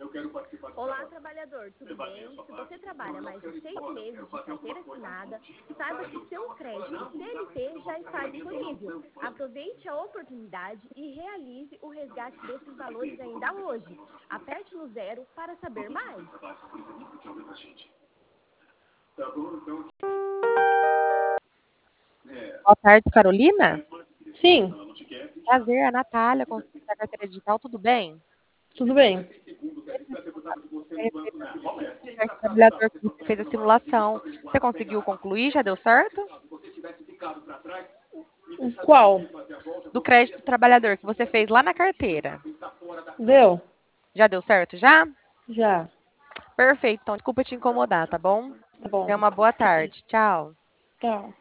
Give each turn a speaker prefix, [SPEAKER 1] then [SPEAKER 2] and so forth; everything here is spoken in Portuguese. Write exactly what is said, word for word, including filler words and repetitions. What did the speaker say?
[SPEAKER 1] Olá, trabalhador, tudo bem? Se você trabalha mais de seis meses de carteira assinada, saiba que seu crédito C L T já está disponível. Aproveite a oportunidade e realize o resgate desses valores ainda hoje. Aperte no zero para saber mais.
[SPEAKER 2] Boa tarde, Carolina.
[SPEAKER 3] Sim,
[SPEAKER 2] Prazer, a Natália, consultora da carteira digital, tudo bem?
[SPEAKER 3] tudo bem.
[SPEAKER 2] A respeito do crédito trabalhador que você fez a simulação, você conseguiu concluir? Já deu certo?
[SPEAKER 3] Qual?
[SPEAKER 2] Do crédito trabalhador que você fez lá na carteira.
[SPEAKER 3] Deu?
[SPEAKER 2] Já deu certo, já?
[SPEAKER 3] Já.
[SPEAKER 2] Perfeito, então desculpa te incomodar, tá bom?
[SPEAKER 3] Tá bom.
[SPEAKER 2] Tenha uma boa tarde. Tchau.
[SPEAKER 3] Tá.